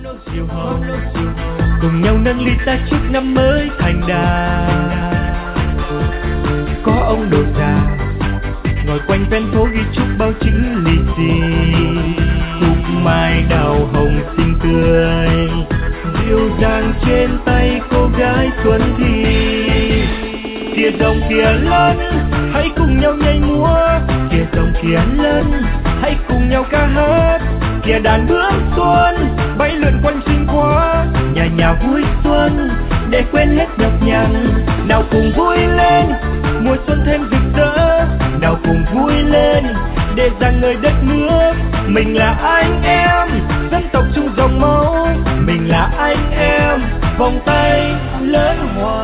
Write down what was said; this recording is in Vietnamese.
cùng nhau nâng ly ta chúc năm mới thành đạt. Có ông đồ già ngồi quanh ven phố ghi chúc bao chính lì xì, cúc mai đào hồng xinh tươi dịu dàng trên tay cô gái xuân thì. Kìa dòng kìa lớn hãy cùng nhau nhảy múa, kìa dòng kìa lớn hãy cùng nhau ca hát. Kìa đàn bướm xuân bay lượn quanh xinh quá, nhà nhà vui xuân để quên hết nhọc nhằn. Nào cùng vui lên mùa xuân thêm rực rỡ, nào cùng vui lên để rằng người đất nước. Mình là anh em dân tộc chung dòng máu, mình là anh em vòng tay lớn hòa.